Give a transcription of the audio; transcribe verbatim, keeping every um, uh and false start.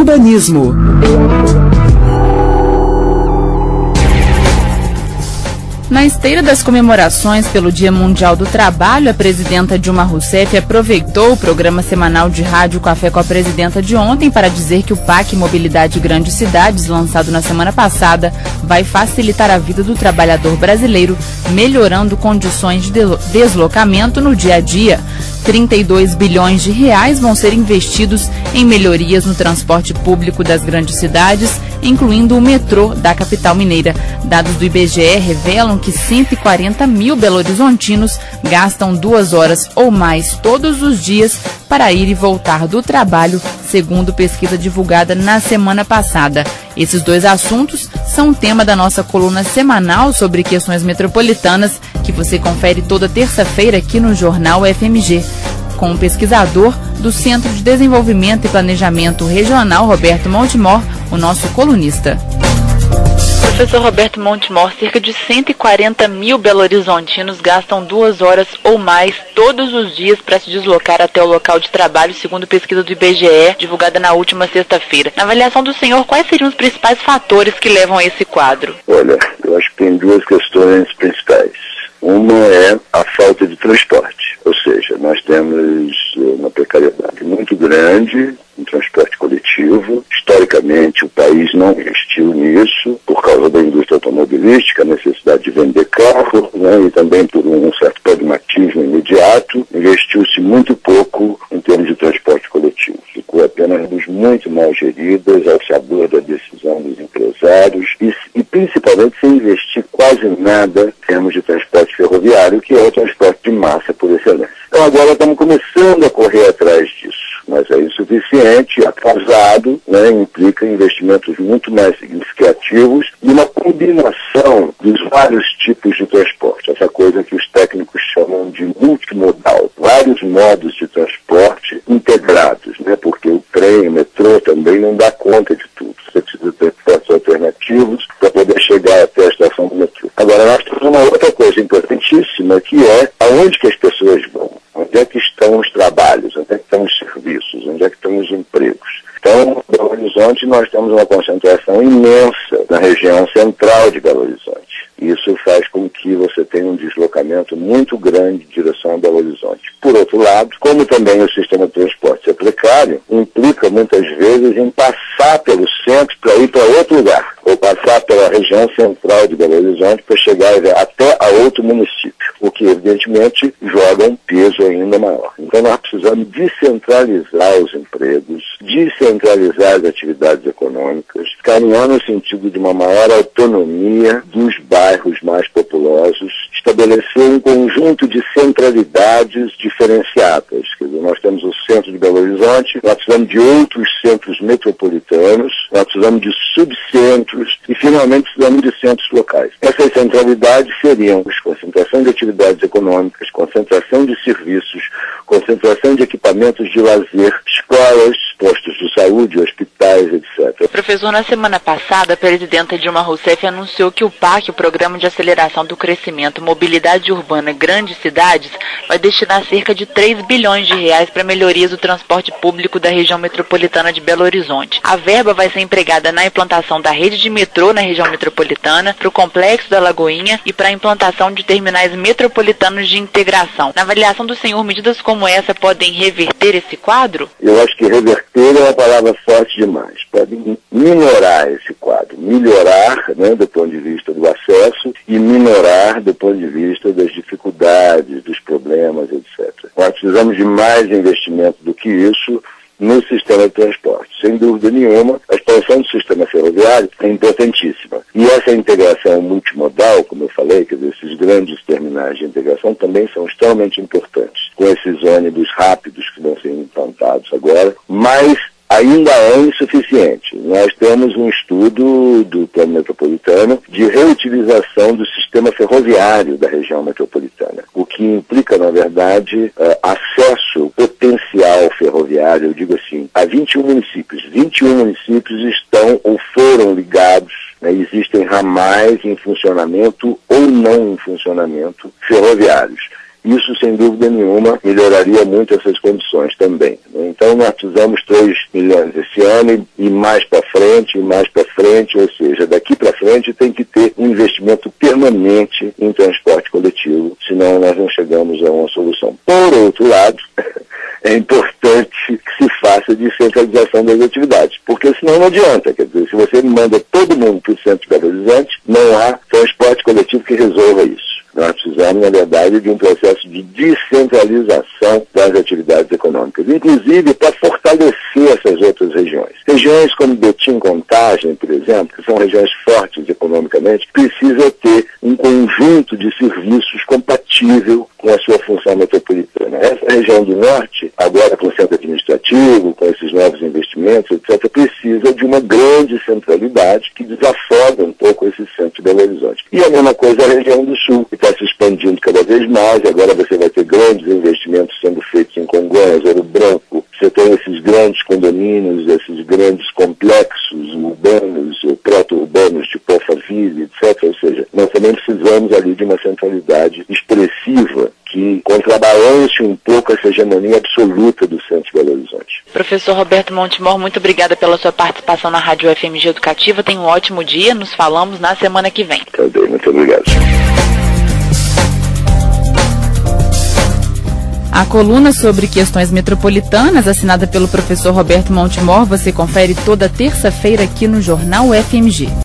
urbanismo. Na esteira das comemorações pelo Dia Mundial do Trabalho, a presidenta Dilma Rousseff aproveitou o programa semanal de rádio Café com a Presidenta de ontem para dizer que o P A C Mobilidade Grandes Cidades, lançado na semana passada, vai facilitar a vida do trabalhador brasileiro, melhorando condições de deslocamento no dia a dia. trinta e dois bilhões de reais vão ser investidos em melhorias no transporte público das grandes cidades, incluindo o metrô da capital mineira. Dados do I B G E revelam que cento e quarenta mil belo-horizontinos gastam duas horas ou mais todos os dias para ir e voltar do trabalho, segundo pesquisa divulgada na semana passada. Esses dois assuntos são tema da nossa coluna semanal sobre questões metropolitanas, que você confere toda terça-feira aqui no Jornal F M G, com o pesquisador do Centro de Desenvolvimento e Planejamento Regional, Roberto Montemor, o nosso colunista. Professor Roberto Montemor, cerca de cento e quarenta mil belo-horizontinos gastam duas horas ou mais todos os dias para se deslocar até o local de trabalho, segundo pesquisa do I B G E, divulgada na última sexta-feira. Na avaliação do senhor, quais seriam os principais fatores que levam a esse quadro? Olha, eu acho que tem duas questões principais. Uma é a falta de transporte, ou seja, nós temos uma precariedade muito grande no transporte coletivo. Historicamente, o país não investiu nisso por causa da indústria automobilística, a necessidade de vender carro, né, e também por um certo pragmatismo imediato. Investiu-se muito pouco em termos de transporte coletivo. Ficou apenas muito mal geridas, ao sabor da decisão dos empresários e, e principalmente sem investir quase nada em termos de transporte ferroviário, que é o transporte de massa por excelência. Então agora estamos começando a correr atrás disso, mas é insuficiente, atrasado, né, implica investimentos muito mais significativos e uma combinação dos vários tipos de transporte, essa coisa que os técnicos chamam de multimodal, vários modos de transporte integrados, né, porque o trem, o metrô também não dá conta de tudo. Você precisa ter transportes alternativos para poder chegar até a estação do metrô. Agora, nós temos uma outra coisa importantíssima, que é aonde que as pessoas vão, onde é que estão os trabalhos, onde é que estão os serviços, onde é que estão os empregos. Então, em Belo Horizonte, nós temos uma concentração imensa na região central de Belo Horizonte. Isso faz com que você tenha um deslocamento muito grande em direção a Belo Horizonte. Por outro lado, como também o sistema de transporte é precário, implica muitas vezes em passar pelo centro para ir para outro lugar, ou passar pela região central de Belo Horizonte para chegar até a outro município, o que evidentemente joga um peso ainda maior. Então nós precisamos descentralizar os empregos, descentralizar as atividades econômicas, caminhar no sentido de uma maior autonomia dos bairros mais populosos, estabelecer um conjunto de centralidades diferenciadas. Quer dizer, nós temos o centro de Belo Horizonte, nós precisamos de outros centros metropolitanos, nós precisamos de subcentros e, finalmente, precisamos de centros locais. Essas centralidades seriam concentração de atividades econômicas, concentração de serviços, concentração de equipamentos de lazer, escolas, postos de saúde, hospitais, etcétera. Professor, na semana passada, a presidenta Dilma Rousseff anunciou que o P A C, o Programa de Aceleração do Crescimento Mobilidade Urbana Grandes Cidades, vai destinar cerca de três bilhões de reais para melhorias do transporte público da região metropolitana de Belo Horizonte. A verba vai ser empregada na implantação da rede de metrô na região metropolitana, para o Complexo da Lagoinha e para a implantação de terminais metropolitanos de integração. Na avaliação do senhor, medidas como essa podem reverter esse quadro? Eu acho que reverter é uma palavra forte demais. Podem minorar esse quadro, melhorar, né, do ponto de vista do acesso e minorar do ponto de vista das dificuldades, dos problemas, etcétera. Nós precisamos de mais investimento do que isso no sistema de transporte. Sem dúvida nenhuma, a expansão do sistema ferroviário é importantíssima. E essa integração multimodal, como eu falei, quer dizer, esses grandes terminais de integração também são extremamente importantes, com esses ônibus rápidos que vão ser implantados agora, mas ainda é insuficiente. Nós temos um estudo do Plano Metropolitano de reutilização do sistema ferroviário da região metropolitana, o que implica, na verdade, uh, acesso potencial ferroviário, eu digo assim, a vinte e um municípios. vinte e um municípios estão ou foram ligados, né, existem ramais em funcionamento ou não em funcionamento ferroviários. isso, sem dúvida nenhuma, melhoraria muito essas condições também. Então, nós precisamos três milhões esse ano e mais para frente, e mais para frente, ou seja, daqui para frente tem que ter um investimento permanente em transporte coletivo, senão nós não chegamos a uma solução. Por outro lado, é importante que se faça a descentralização das atividades, porque senão não adianta. Quer dizer, se você manda todo mundo para o centro de Belo Horizonte, não há transporte coletivo que resolva isso. Nós precisamos, na verdade, de um processo de descentralização das atividades econômicas, inclusive para fortalecer essas outras regiões. Regiões como Betim, Contagem, por exemplo, que são regiões fortes economicamente, precisa ter um conjunto de serviços compatível com a sua função metropolitana. Essa região do norte, agora com o centro administrativo, com esses novos investimentos, etcétera, precisa de uma grande centralidade que desafoga um pouco esse centro de Belo Horizonte. E a mesma coisa a região do sul, que está se expandindo cada vez mais, e agora você vai ter grandes investimentos sendo feitos em Congonhas, Ouro Branco, você tem esses grandes condomínios, esses grandes complexos urbanos, proto-urbanos, tipo Alphaville, etcétera. Ou seja, nós também precisamos ali de uma centralidade expressiva que contrabalance um pouco essa hegemonia absoluta do centro de Belo Horizonte. Professor Roberto Montemor, muito obrigada pela sua participação na Rádio F M G Educativa. Tenha um ótimo dia. Nos falamos na semana que vem. Tá bem, muito obrigado. A coluna sobre questões metropolitanas, assinada pelo professor Roberto Montemor, você confere toda terça-feira aqui no Jornal F M G.